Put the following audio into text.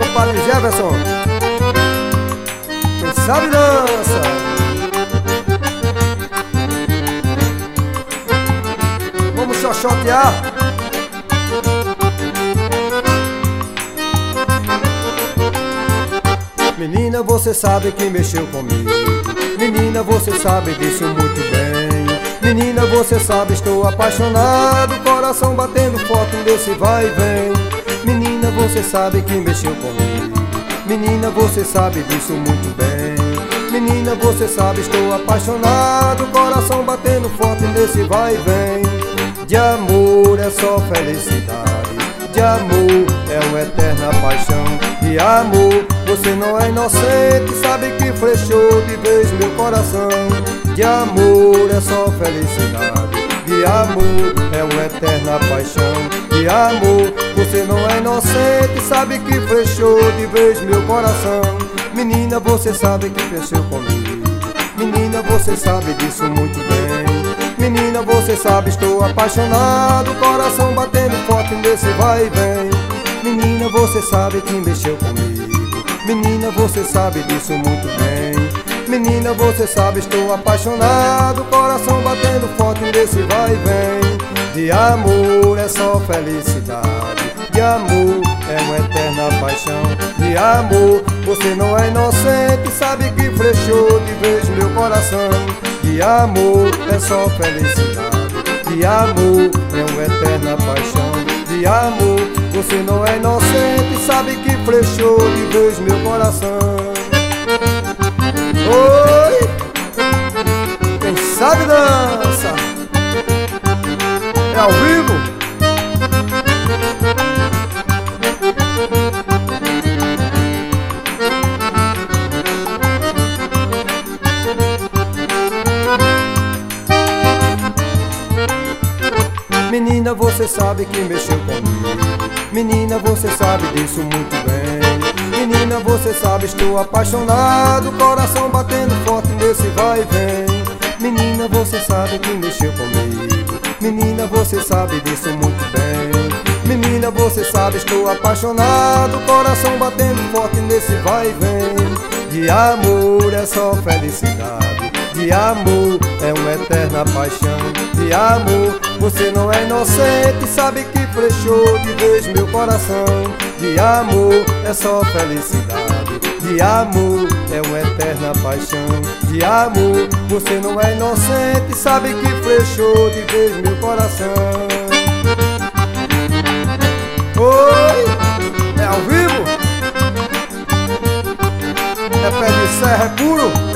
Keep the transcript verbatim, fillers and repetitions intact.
Padre Jefferson. Quem sabe dança. Vamos xoxotear. Menina, você sabe quem mexeu comigo. Menina, você sabe disso muito bem. Menina, você sabe, estou apaixonado, coração batendo forte desse vai e vem. Menina, você sabe quem mexeu comigo. Menina, você sabe disso muito bem. Menina, você sabe, estou apaixonado, coração batendo forte desse vai e vem. De amor é só felicidade, de amor é uma eterna paixão. De amor, você não é inocente, sabe que flechou de vez meu coração. De amor é só felicidade, de amor é uma eterna paixão. De amor, você não é inocente, sabe que flechou de vez meu coração. Menina, você sabe que flechou comigo. Menina, você sabe disso muito bem. Menina, você sabe, estou apaixonado, coração batendo forte nesse vai e vem. Menina, você sabe quem mexeu comigo. Menina, você sabe disso muito bem. Menina, você sabe, estou apaixonado, coração batendo forte nesse vai e vem. De amor é só felicidade, de amor é uma eterna paixão. De amor, você não é inocente, sabe que flechou de vez meu coração. De amor é só felicidade, de amor é uma eterna paixão. De amor, você não é inocente, sabe que flechou de vez meu coração. Oi! Quem sabe dança. É ao vivo. Menina, você sabe que mexeu comigo. Menina, você sabe disso muito bem. Menina, você sabe, estou apaixonado, coração batendo forte nesse vai e vem. Menina, você sabe que mexeu comigo. Menina, você sabe disso muito bem. Menina, você sabe, estou apaixonado, coração batendo forte nesse vai e vem. De amor é só felicidade, de amor é uma eterna paixão. De amor, você não é inocente, sabe que flechou de vez meu coração. De amor é só felicidade, de amor é uma eterna paixão. De amor, você não é inocente, sabe que flechou de vez meu coração. Oi, é ao vivo? É pé de serra, é puro.